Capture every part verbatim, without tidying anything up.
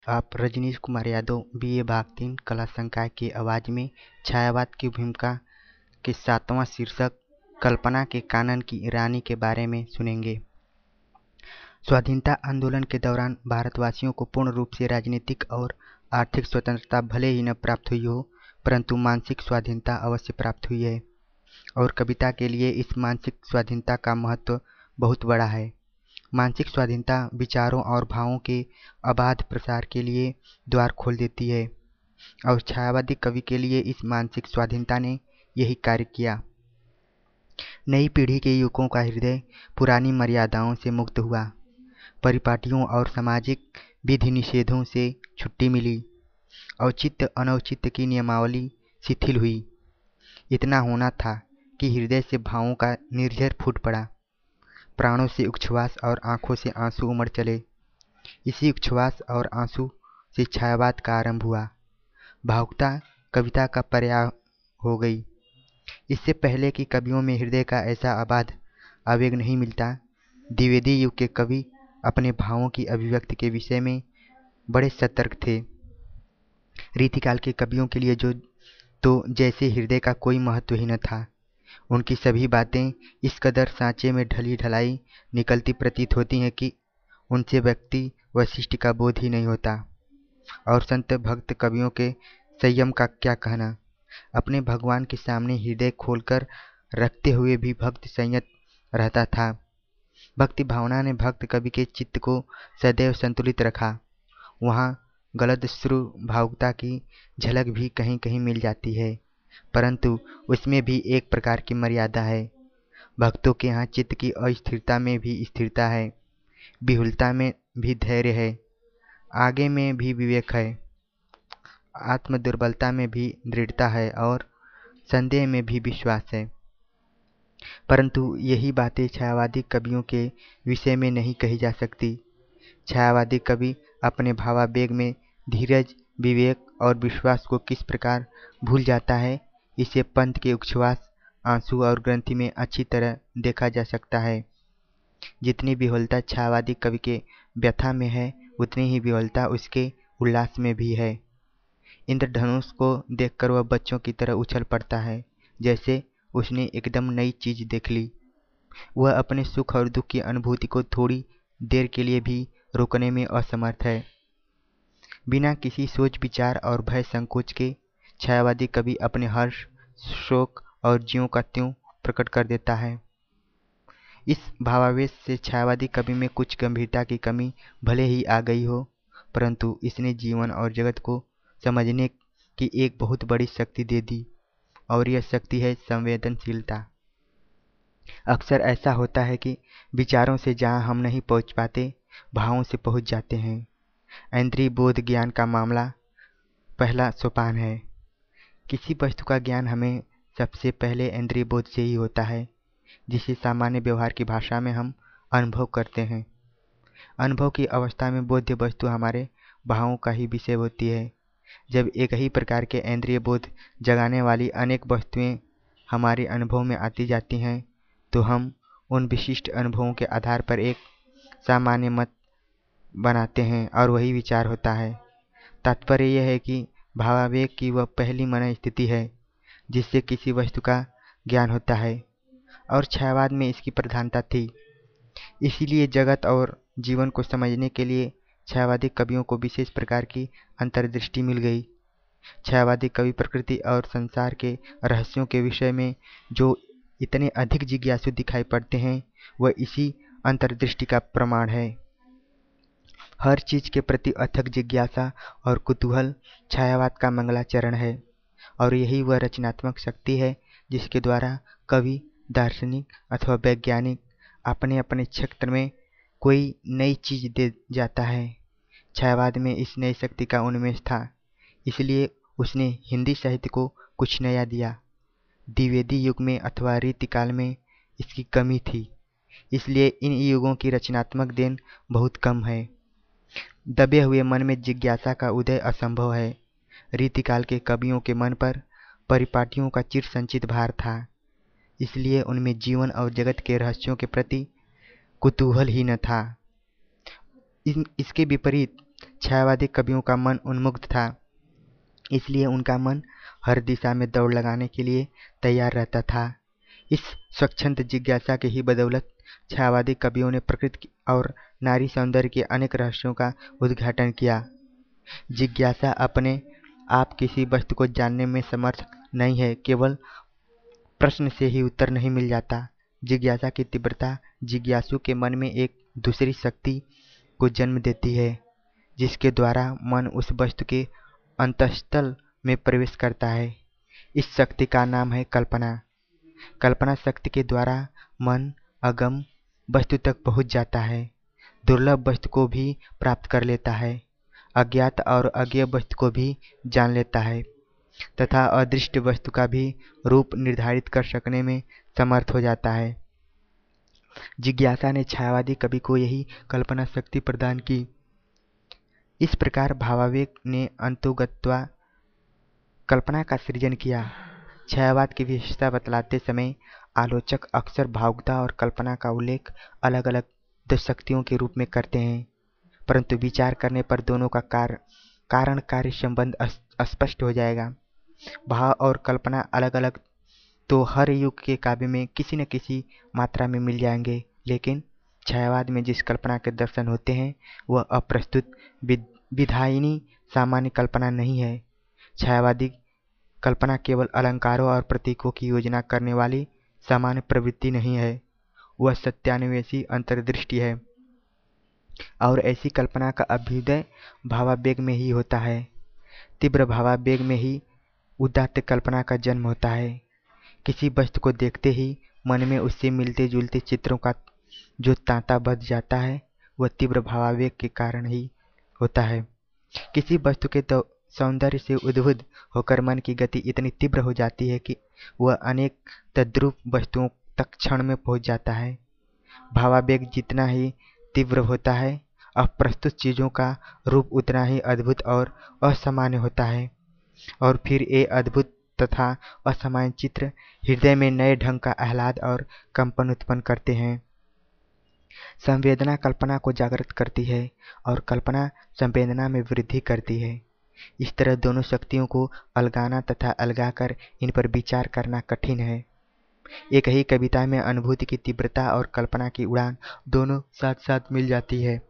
आप Rajneesh Kumar Yadav B A भाग तीन कला संकाय की आवाज़ में छायावाद की भूमिका के सातवां शीर्षक कल्पना के कानन की रानी के बारे में सुनेंगे। स्वाधीनता आंदोलन के दौरान भारतवासियों को पूर्ण रूप से राजनीतिक और आर्थिक स्वतंत्रता भले ही न प्राप्त हुई हो, परंतु मानसिक स्वाधीनता अवश्य प्राप्त हुई है और कविता के लिए इस मानसिक स्वाधीनता का महत्व बहुत बड़ा है। मानसिक स्वाधीनता विचारों और भावों के अबाध प्रसार के लिए द्वार खोल देती है और छायावादी कवि के लिए इस मानसिक स्वाधीनता ने यही कार्य किया। नई पीढ़ी के युवकों का हृदय पुरानी मर्यादाओं से मुक्त हुआ, परिपाटियों और सामाजिक विधि निषेधों से छुट्टी मिली, औचित्य अनौचित्य की नियमावली शिथिल हुई। इतना होना था कि हृदय से भावों का निर्झर फूट पड़ा, प्राणों से उच्छ्वास और आंखों से आंसू उमड़ चले। इसी उच्छ्वास और आंसू से छायावाद का आरंभ हुआ। भावुकता कविता का पर्याय हो गई। इससे पहले कि कवियों में हृदय का ऐसा अबाध आवेग नहीं मिलता। द्विवेदी युग के कवि अपने भावों की अभिव्यक्ति के विषय में बड़े सतर्क थे। रीतिकाल के कवियों के लिए जो तो जैसे हृदय का कोई महत्व ही न था। उनकी सभी बातें इस कदर सांचे में ढली ढलाई निकलती प्रतीत होती हैं कि उनसे व्यक्ति वैशिष्ट का बोध ही नहीं होता। और संत भक्त कवियों के संयम का क्या कहना। अपने भगवान के सामने हृदय खोलकर रखते हुए भी भक्त संयत रहता था। भक्ति भावना ने भक्त कवि के चित्त को सदैव संतुलित रखा। वहाँ गलत श्रु भावुकता की झलक भी कहीं कहीं मिल जाती है, परंतु उसमें भी एक प्रकार की मर्यादा है। भक्तों के यहाँ चित्त की अस्थिरता में भी स्थिरता है, विहुलता में भी धैर्य है, आगे में भी विवेक है, आत्म दुर्बलता में भी दृढ़ता है और संदेह में भी विश्वास है। परंतु यही बातें छायावादी कवियों के विषय में नहीं कही जा सकती। छायावादी कवि अपने भावावेग में धीरज, विवेक और विश्वास को किस प्रकार भूल जाता है, इसे पंत के उच्छ्वास, आंसू और ग्रंथि में अच्छी तरह देखा जा सकता है। जितनी विह्वलता छायावादी कवि के व्यथा में है, उतनी ही विह्वलता उसके उल्लास में भी है। इंद्रधनुष को देखकर वह बच्चों की तरह उछल पड़ता है, जैसे उसने एकदम नई चीज देख ली। वह अपने सुख और दुख की अनुभूति को थोड़ी देर के लिए भी रोकने में असमर्थ है। बिना किसी सोच विचार और भय संकोच के छायावादी कवि अपने हर्ष, शोक और ज्यों का त्यों प्रकट कर देता है। इस भावावेश से छायावादी कवि में कुछ गंभीरता की कमी भले ही आ गई हो, परंतु इसने जीवन और जगत को समझने की एक बहुत बड़ी शक्ति दे दी, और यह शक्ति है संवेदनशीलता। अक्सर ऐसा होता है कि विचारों से जहाँ हम नहीं पहुँच पाते, भावों से पहुँच जाते हैं। इंद्रिय बोध ज्ञान का मामला पहला सोपान है। किसी वस्तु का ज्ञान हमें सबसे पहले इंद्रिय बोध से ही होता है, जिसे सामान्य व्यवहार की भाषा में हम अनुभव करते हैं। अनुभव की अवस्था में बोध्य वस्तु हमारे भावों का ही विषय होती है। जब एक ही प्रकार के इंद्रिय बोध जगाने वाली अनेक वस्तुएं हमारे अनुभव में आती जाती हैं, तो हम उन विशिष्ट अनुभवों के आधार पर एक सामान्य मत बनाते हैं और वही विचार होता है। तात्पर्य यह है कि भावावेग की वह पहली मन स्थिति है जिससे किसी वस्तु का ज्ञान होता है, और छायावाद में इसकी प्रधानता थी। इसीलिए जगत और जीवन को समझने के लिए छायावादी कवियों को विशेष प्रकार की अंतर्दृष्टि मिल गई। छायावादी कवि प्रकृति और संसार के रहस्यों के विषय में जो इतने अधिक जिज्ञासु दिखाई पड़ते हैं, वह इसी अंतर्दृष्टि का प्रमाण है। हर चीज के प्रति अथक जिज्ञासा और कुतूहल छायावाद का मंगलाचरण है, और यही वह रचनात्मक शक्ति है जिसके द्वारा कवि, दार्शनिक अथवा वैज्ञानिक अपने अपने क्षेत्र में कोई नई चीज दे जाता है। छायावाद में इस नई शक्ति का उन्मेष था, इसलिए उसने हिंदी साहित्य को कुछ नया दिया। द्विवेदी युग में अथवा रीतिकाल में इसकी कमी थी, इसलिए इन युगों की रचनात्मक देन बहुत कम है। दबे हुए मन में जिज्ञासा का उदय असंभव है। रीतिकाल के कवियों के मन पर परिपाटियों का चिर संचित भार था, इसलिए उनमें जीवन और जगत के रहस्यों के प्रति कुतूहल ही न था। इन इसके विपरीत छायावादी कवियों का मन उन्मुक्त था, इसलिए उनका मन हर दिशा में दौड़ लगाने के लिए तैयार रहता था। इस स्वच्छंद जिज्ञासा के ही बदौलत छायावादी कवियों ने प्रकृति और नारी सौंदर्य के अनेक रहस्यों का उद्घाटन किया। जिज्ञासा अपने आप किसी वस्तु को जानने में समर्थ नहीं है, केवल प्रश्न से ही उत्तर नहीं मिल जाता। जिज्ञासा की तीव्रता जिज्ञासु के मन में एक दूसरी शक्ति को जन्म देती है, जिसके द्वारा मन उस वस्तु के अंतःस्थल में प्रवेश करता है। इस शक्ति का नाम है कल्पना। कल्पना शक्ति के द्वारा मन अगम वस्तु तक पहुंच जाता है, दुर्लभ वस्तु को भी प्राप्त कर लेता है, अज्ञात और अज्ञेय वस्तु को भी जान लेता है तथा अदृष्ट वस्तु का भी रूप निर्धारित कर सकने में समर्थ हो जाता है। जिज्ञासा ने छायावादी कवि को यही कल्पना शक्ति प्रदान की। इस प्रकार भावावेग ने अंतोगत्वा कल्पना का सृजन किया। छायावाद की विशेषता बतलाते समय आलोचक अक्सर भावुकता और कल्पना का उल्लेख अलग अलग दो शक्तियों के रूप में करते हैं, परंतु विचार करने पर दोनों का कार, कारण कार्य संबंध स्पष्ट हो जाएगा। भाव और कल्पना अलग अलग तो हर युग के काव्य में किसी न किसी मात्रा में मिल जाएंगे, लेकिन छायावाद में जिस कल्पना के दर्शन होते हैं वह अप्रस्तुत विधायिनी सामान्य कल्पना नहीं है। छायावादी कल्पना केवल अलंकारों और प्रतीकों की योजना करने वाली सामान्य प्रवृत्ति नहीं है, वह सत्यान्वेषी अंतर्दृष्टि है, और ऐसी कल्पना का अभ्युदय भावावेग में ही होता है। तीव्र भावावेग में ही उदात्त कल्पना का जन्म होता है। किसी वस्तु को देखते ही मन में उससे मिलते जुलते चित्रों का जो तांता बध जाता है, वह तीव्र भावावेग के कारण ही होता है। किसी वस्तु के तो सौंदर्य से उद्बुद्ध होकर मन की गति इतनी तीव्र हो जाती है कि वह अनेक तद्रूप वस्तुओं तक क्षण में पहुंच जाता है। भावावेग जितना ही तीव्र होता है, अप्रस्तुत चीज़ों का रूप उतना ही अद्भुत और असामान्य होता है, और फिर ये अद्भुत तथा असामान्य चित्र हृदय में नए ढंग का आह्लाद और कंपन उत्पन्न करते हैं। संवेदना कल्पना को जागृत करती है और कल्पना संवेदना में वृद्धि करती है। इस तरह दोनों शक्तियों को अलगाना तथा अलगाकर इन पर विचार करना कठिन है। एक ही कविता में अनुभूति की तीव्रता और कल्पना की उड़ान दोनों साथ साथ मिल जाती है।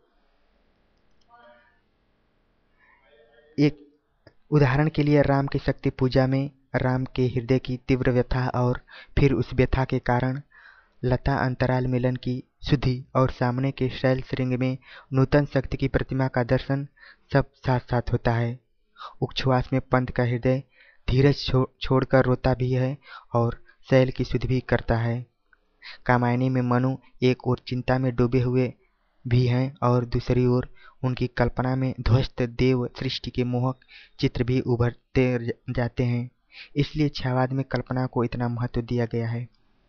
एक उदाहरण के लिए राम की शक्ति पूजा में राम के हृदय की तीव्र व्यथा और फिर उस व्यथा के कारण लता अंतराल मिलन की शुद्धि और सामने के शैल श्रृंग में नूतन शक्ति की प्रतिमा का दर्शन सब साथ साथ होता है। उच्छ्वास में पंत का हृदय धीरज छो, छोड़कर रोता भी है और शैल की शुद्धि भी करता है। कामायनी में मनु एक ओर चिंता में डूबे हुए भी हैं और दूसरी ओर उनकी कल्पना में ध्वस्त देव सृष्टि के मोहक चित्र भी उभरते जाते हैं। इसलिए छायावाद में कल्पना को इतना महत्व दिया गया है।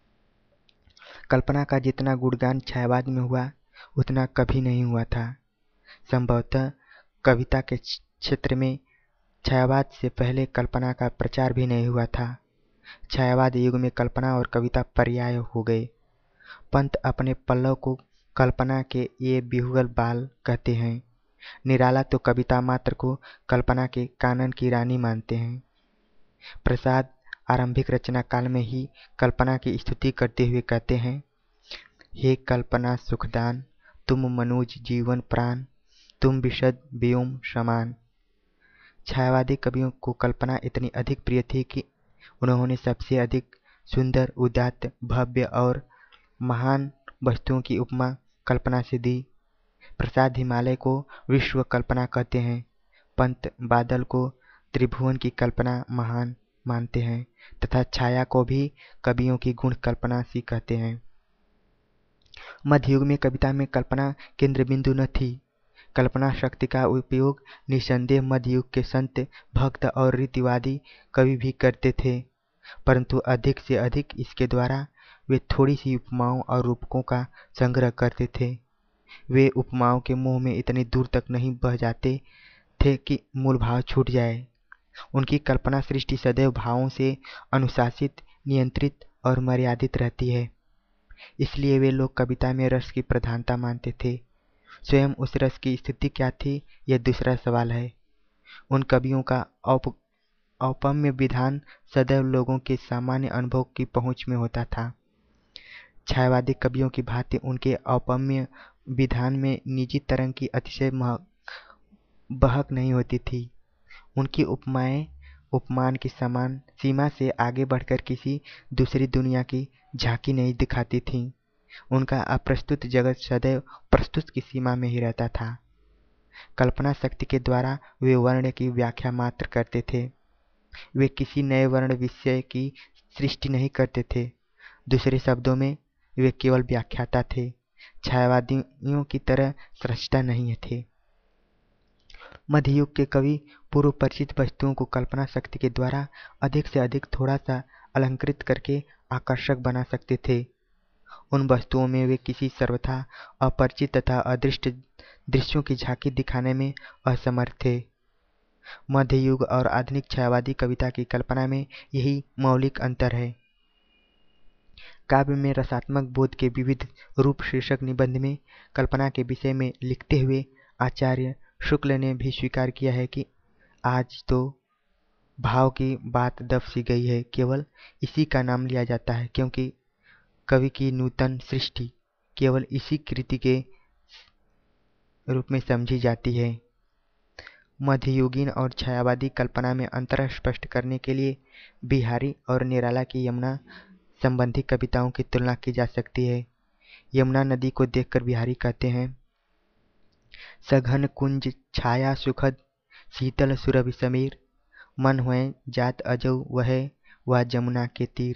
कल्पना का जितना गुणगान छायावाद में हुआ उतना कभी नहीं हुआ था। संभवतः कविता के क्षेत्र में छायावाद से पहले कल्पना का प्रचार भी नहीं हुआ था। छायावाद युग में कल्पना और कविता पर्याय हो गए। पंत अपने पल्लव को कल्पना के ये बिहुगल बाल कहते हैं। निराला तो कविता मात्र को कल्पना के कानन की रानी मानते हैं। प्रसाद आरंभिक रचना काल में ही कल्पना की स्तुति करते हुए कहते हैं, हे कल्पना सुखदान, तुम मनुज जीवन प्राण, तुम विशद व्योम समान। छायावादी कवियों को कल्पना इतनी अधिक प्रिय थी कि उन्होंने सबसे अधिक सुंदर, उदात्त, भव्य और महान वस्तुओं की उपमा कल्पना से दी। प्रसाद हिमालय को विश्व कल्पना कहते हैं। पंत बादल को त्रिभुवन की कल्पना महान मानते हैं तथा छाया को भी कवियों की गुण कल्पना सी कहते हैं। मध्ययुग में कविता में कल्पना केंद्र बिंदु न थी। कल्पना शक्ति का उपयोग निसंदेह मध्ययुग के संत, भक्त और रीतिवादी कवि भी करते थे, परंतु अधिक से अधिक इसके द्वारा वे थोड़ी सी उपमाओं और रूपकों का संग्रह करते थे। वे उपमाओं के मुंह में इतनी दूर तक नहीं बह जाते थे कि मूल भाव छूट जाए। उनकी कल्पना सृष्टि सदैव भावों से अनुशासित, नियंत्रित और मर्यादित रहती है। इसलिए वे लोग कविता में रस की प्रधानता मानते थे। स्वयं उस रस की स्थिति क्या थी, यह दूसरा सवाल है। उन कवियों का औप औपम्य विधान सदैव लोगों के सामान्य अनुभव की पहुंच में होता था। छायावादी कवियों की भांति उनके औपम्य विधान में निजी तरंग की अतिशय बहक नहीं होती थी। उनकी उपमाएं उपमान की समान सीमा से आगे बढ़कर किसी दूसरी दुनिया की झांकी नहीं दिखाती थीं। उनका अप्रस्तुत जगत सदैव प्रस्तुत की सीमा में ही रहता था। कल्पना शक्ति के द्वारा वे वर्ण की व्याख्या मात्र करते थे। वे किसी नए वर्ण विषय की सृष्टि नहीं करते थे। दूसरे शब्दों में वे केवल व्याख्याता थे, छायावादियों की तरह स्रष्टा नहीं थे। मध्ययुग के कवि पूर्व परिचित वस्तुओं को कल्पना शक्ति के द्वारा अधिक से अधिक थोड़ा सा अलंकृत करके आकर्षक बना सकते थे। उन वस्तुओं में वे किसी सर्वथा अपरिचित तथा अदृष्ट दृश्यों की झांकी दिखाने में असमर्थ थे। मध्ययुग और आधुनिक छायावादी कविता की कल्पना में यही मौलिक अंतर है। काव्य में रसात्मक बोध के विविध रूप शीर्षक निबंध में कल्पना के विषय में लिखते हुए आचार्य शुक्ल ने भी स्वीकार किया है कि आज तो भाव की बात दब सी गई है, केवल इसी का नाम लिया जाता है, क्योंकि कवि की नूतन सृष्टि केवल इसी कृति के रूप में समझी जाती है। मध्ययुगीन और छायावादी कल्पना में अंतर स्पष्ट करने के लिए बिहारी और निराला की यमुना संबंधी कविताओं की तुलना की जा सकती है। यमुना नदी को देखकर बिहारी कहते हैं, सघन कुंज छाया सुखद शीतल सुरभि समीर, मन हुए जात अजौ वह वह जमुना के तीर।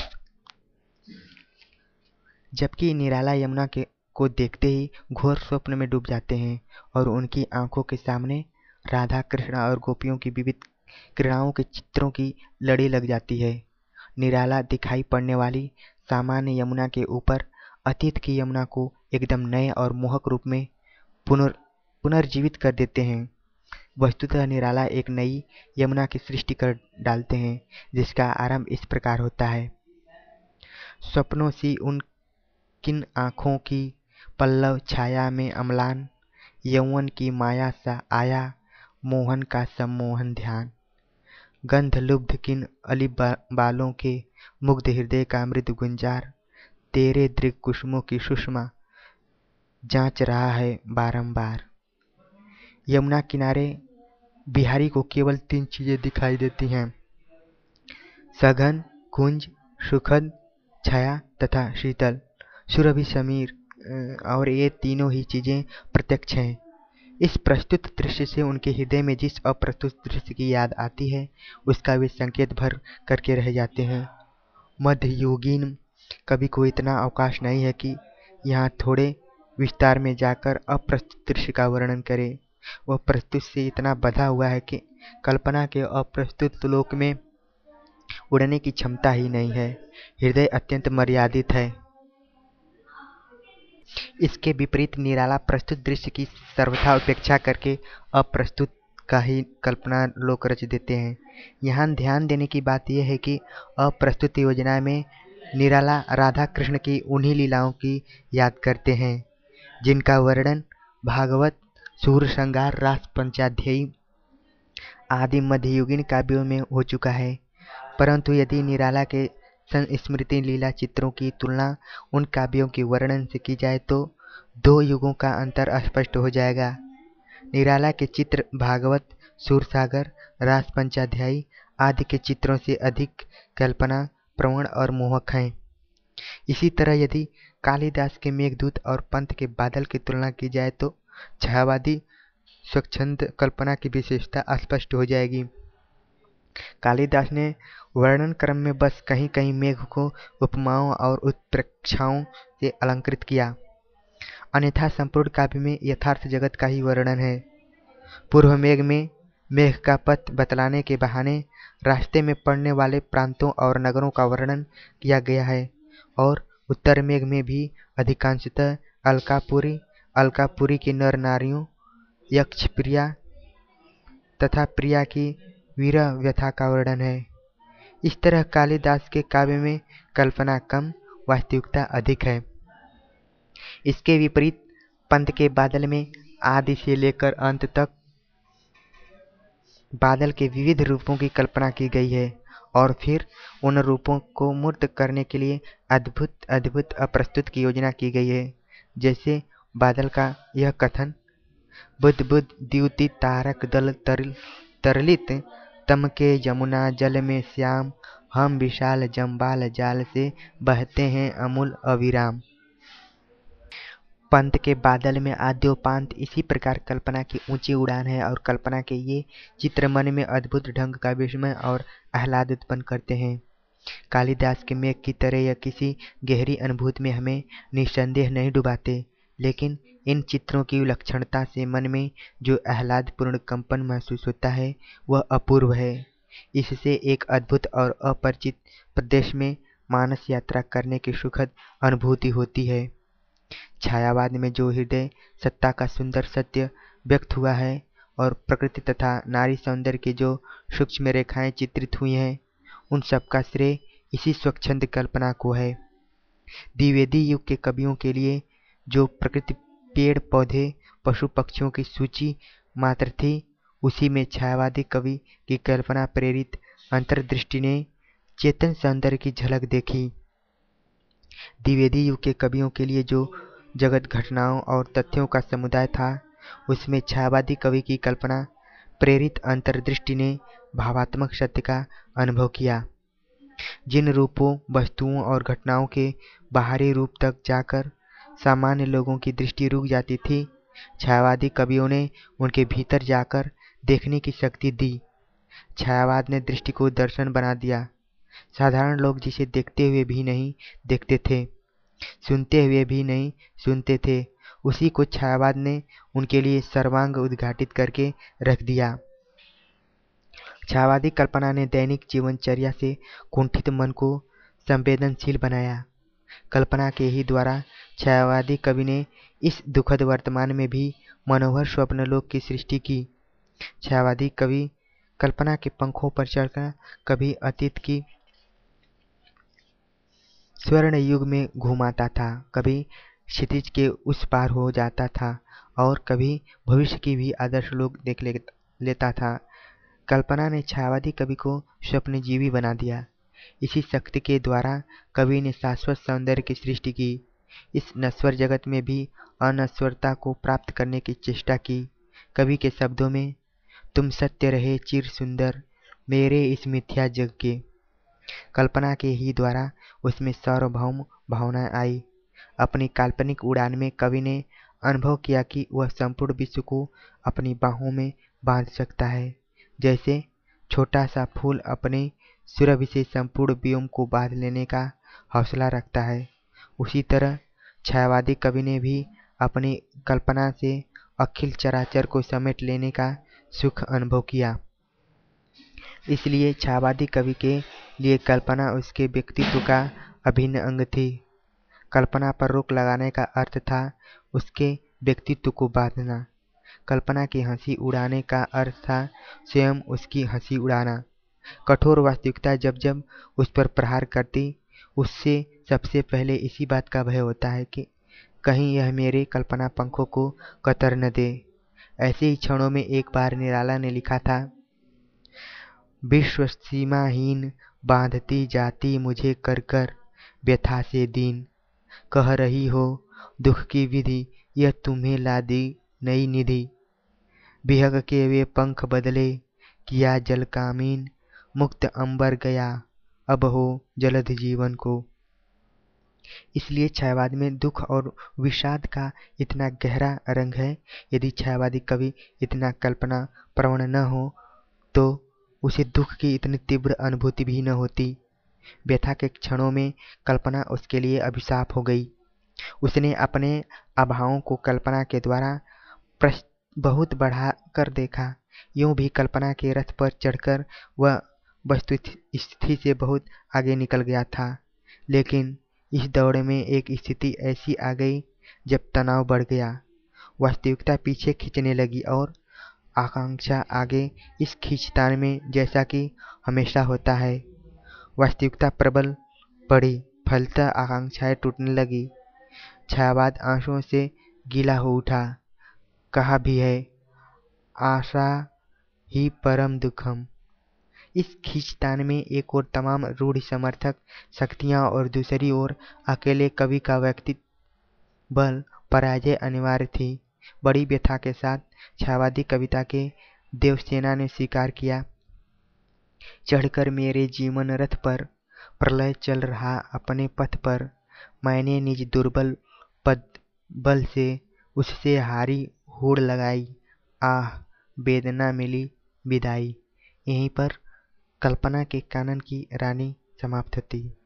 जबकि निराला यमुना के को देखते ही घोर स्वप्न में डूब जाते हैं और उनकी आंखों के सामने राधा कृष्ण और गोपियों की विविध क्रीड़ाओं के चित्रों की लड़ी लग जाती है। निराला दिखाई पड़ने वाली सामान्य यमुना के ऊपर अतीत की यमुना को एकदम नए और मोहक रूप में पुनर् पुनर्जीवित कर देते हैं। वस्तुतः निराला एक नई यमुना की सृष्टि कर डालते हैं, जिसका आरंभ इस प्रकार होता है। स्वप्नों सी उन किन आँखों की पल्लव छाया में अम्लान, यौवन की माया सा आया मोहन का सम्मोहन ध्यान। गंध लुब्ध किन अली बा, बालों के मुग्ध हृदय का मृदु गुंजार, तेरे दृग कुसुमों की सुषमा जांच रहा है बारंबार। यमुना किनारे बिहारी को केवल तीन चीजें दिखाई देती हैं, सघन, कुंज, सुखद छाया तथा शीतल सुरभि समीर, और ये तीनों ही चीजें प्रत्यक्ष हैं। इस प्रस्तुत दृश्य से उनके हृदय में जिस अप्रस्तुत दृश्य की याद आती है, उसका वे संकेत भर करके रह जाते हैं। मध्ययुगीन कवि को इतना अवकाश नहीं है कि यहाँ थोड़े विस्तार में जाकर अप्रस्तुत दृश्य का वर्णन करे। वह प्रस्तुत से इतना बंधा हुआ है कि कल्पना के अप्रस्तुत लोक में उड़ने की क्षमता ही नहीं है। हृदय अत्यंत मर्यादित है। इसके विपरीत निराला प्रस्तुत दृश्य की सर्वथा उपेक्षा करके अप्रस्तुत का ही कल्पना लोक रच देते हैं। यहाँ ध्यान देने की बात यह है कि अप्रस्तुत योजना में निराला राधा कृष्ण की उन्हीं लीलाओं की याद करते हैं जिनका वर्णन भागवत, सूर श्रृंगार, रास पंचाध्यायी आदि मध्ययुगीन काव्यों में हो चुका है। परंतु यदि निराला के संस्मृति लीला चित्रों की तुलना उन काव्यों के वर्णन से की जाए तो दो युगों का अंतर स्पष्ट हो जाएगा। निराला के चित्र भागवत, सूरसागर, रास पंचाध्यायी आदि के चित्रों से अधिक कल्पना प्रवण और मोहक हैं। इसी तरह यदि कालिदास के मेघदूत और पंत के बादल की तुलना की जाए तो छायावादी स्वच्छंद कल्पना की विशेषता स्पष्ट हो जाएगी। कालिदास ने वर्णन क्रम में बस कहीं कहीं मेघ को उपमाओं और उत्प्रेक्षाओं से अलंकृत किया, अन्यथा संपूर्ण काव्य में यथार्थ जगत का ही वर्णन है। पूर्व मेघ में मेघ का पथ बतलाने के बहाने रास्ते में पड़ने वाले प्रांतों और नगरों का वर्णन किया गया है, और उत्तर मेघ में भी अधिकांशतः अलकापुरी अलकापुरी की नर नारियों, यक्ष प्रिया तथा प्रिया की वीर व्यथा का वर्णन है। इस तरह कालिदास के काव्य में कल्पना कम, वास्तविकता अधिक है। इसके विपरीत पंत के बादल में आदि से लेकर अंत तक बादल के विविध रूपों की कल्पना की गई है और फिर उन रूपों को मूर्त करने के लिए अद्भुत अद्भुत अप्रस्तुत की योजना की गई है। जैसे बादल का यह कथन, बुद्ध बुद्ध द्युति तारक दल तरल तरलित तम के यमुना जल में श्याम, हम विशाल जम्बाल जाल से बहते हैं अमूल अविराम। पंत के बादल में आद्योपांत इसी प्रकार कल्पना की ऊंची उड़ान है और कल्पना के ये चित्र मन में अद्भुत ढंग का विस्मय और आह्लाद उत्पन्न करते हैं। कालिदास के मेघ की तरह यह किसी गहरी अनुभूति में हमें निसंदेह नहीं डुबाते, लेकिन इन चित्रों की विलक्षणता से मन में जो आह्लादपूर्ण कंपन महसूस होता है वह अपूर्व है। इससे एक अद्भुत और अपरिचित प्रदेश में मानस यात्रा करने की सुखद अनुभूति होती है। छायावाद में जो हृदय सत्ता का सुंदर सत्य व्यक्त हुआ है और प्रकृति तथा नारी सौंदर्य की जो सूक्ष्म रेखाएं चित्रित हुई हैं, उन सबका श्रेय इसी स्वच्छंद कल्पना को है। द्विवेदी युग के कवियों के लिए जो प्रकृति, पेड़ पौधे, पशु पक्षियों की सूची मात्र थी, उसी में छायावादी कवि की कल्पना प्रेरित अंतर्दृष्टि ने चेतन सौंदर्य की झलक देखी। द्विवेदी युग के कवियों के लिए जो जगत घटनाओं और तथ्यों का समुदाय था, उसमें छायावादी कवि की कल्पना प्रेरित अंतर्दृष्टि ने भावात्मक सत्य का अनुभव किया। जिन रूपों, वस्तुओं और घटनाओं के बाहरी रूप तक जाकर सामान्य लोगों की दृष्टि रुक जाती थी, छायावादी कवियों ने उनके भीतर जाकर देखने की शक्ति दी। छायावाद ने दृष्टि को दर्शन बना दिया। साधारण लोग जिसे देखते हुए भी नहीं देखते थे, सुनते हुए भी नहीं सुनते थे, उसी को छायावाद ने उनके लिए सर्वांग उद्घाटित करके रख दिया। छायावादी कल्पना ने दैनिक जीवनचर्या से कुंठित मन को संवेदनशील बनाया। कल्पना के ही द्वारा छायावादी कवि ने इस दुखद वर्तमान में भी मनोहर स्वप्नलोक की सृष्टि की। छायावादी कवि कल्पना के पंखों पर चढ़कर कभी अतीत की स्वर्ण युग में घुमाता था, कभी क्षितिज के उस पार हो जाता था और कभी भविष्य की भी आदर्श लोक देख ले, लेता था। कल्पना ने छायावादी कवि को स्वप्नजीवी बना दिया। इसी शक्ति के द्वारा कवि ने शाश्वत सौंदर्य की सृष्टि की। इस नश्वर जगत में भी अनश्वरता को प्राप्त करने की चेष्टा की। कवि के शब्दों में, तुम सत्य रहे चिर सुंदर मेरे इस मिथ्या जग के। कल्पना के ही द्वारा उसमें सार्वभौम भावना आई। अपनी काल्पनिक उड़ान में कवि ने अनुभव किया कि वह संपूर्ण विश्व को अपनी बाहों में बांध सकता है। जैसे छोटा सा फूल अपने सुरभि से संपूर्ण व्योम को बांध लेने का हौसला रखता है, उसी तरह छायावादी कवि ने भी अपनी कल्पना से अखिल चराचर को समेट लेने का सुख अनुभव किया। इसलिए छायावादी कवि के लिए कल्पना उसके व्यक्तित्व का अभिन्न अंग थी। कल्पना पर रोक लगाने का अर्थ था उसके व्यक्तित्व को बांधना। कल्पना की हंसी उड़ाने का अर्थ था स्वयं उसकी हंसी उड़ाना। कठोर वास्तविकता जब जब उस पर प्रहार करती, उससे सबसे पहले इसी बात का भय होता है कि कहीं यह मेरे कल्पना पंखों को कतर न दे। ऐसे ही क्षणों में एक बार निराला ने लिखा था, विश्व सीमाहीन बांधती जाती मुझे कर कर व्यथा से दीन, कह रही हो दुख की विधि यह तुम्हें ला दी नई निधि, विहग के वे पंख बदले किया जल कामीन, मुक्त अंबर गया अब हो जलद जीवन को। इसलिए छायावाद में दुख और विषाद का इतना गहरा रंग है। यदि छायावादी कवि इतना कल्पना प्रवण न हो तो उसे दुख की इतनी तीव्र अनुभूति भी न होती। व्यथा के क्षणों में कल्पना उसके लिए अभिशाप हो गई। उसने अपने अभावों को कल्पना के द्वारा बहुत बढ़ा कर देखा। यूं भी कल्पना के रथ पर चढ़कर वह वस्तुस्थिति से बहुत आगे निकल गया था, लेकिन इस दौड़ में एक स्थिति ऐसी आ गई जब तनाव बढ़ गया। वास्तविकता पीछे खींचने लगी और आकांक्षा आगे। इस खींचतान में, जैसा कि हमेशा होता है, वास्तविकता प्रबल पड़ी, फलतः आकांक्षाएं टूटने लगी। छायावाद आंसुओं से गीला हो उठा। कहा भी है, आशा ही परम दुखम। इस खींचतान में एक ओर तमाम रूढ़ समर्थक शक्तियां और दूसरी ओर अकेले कवि का व्यक्तित्व बल पराजय अनिवार्य थी। बड़ी व्यथा के साथ छायावादी कविता के देवसेना ने स्वीकार किया, चढ़कर मेरे जीवन रथ पर, प्रलय चल रहा अपने पथ पर, मैंने निज दुर्बल पद बल से उससे हारी होड़ लगाई, आह वेदना मिली विदाई। यहीं पर कल्पना के कानन की रानी समाप्त होती।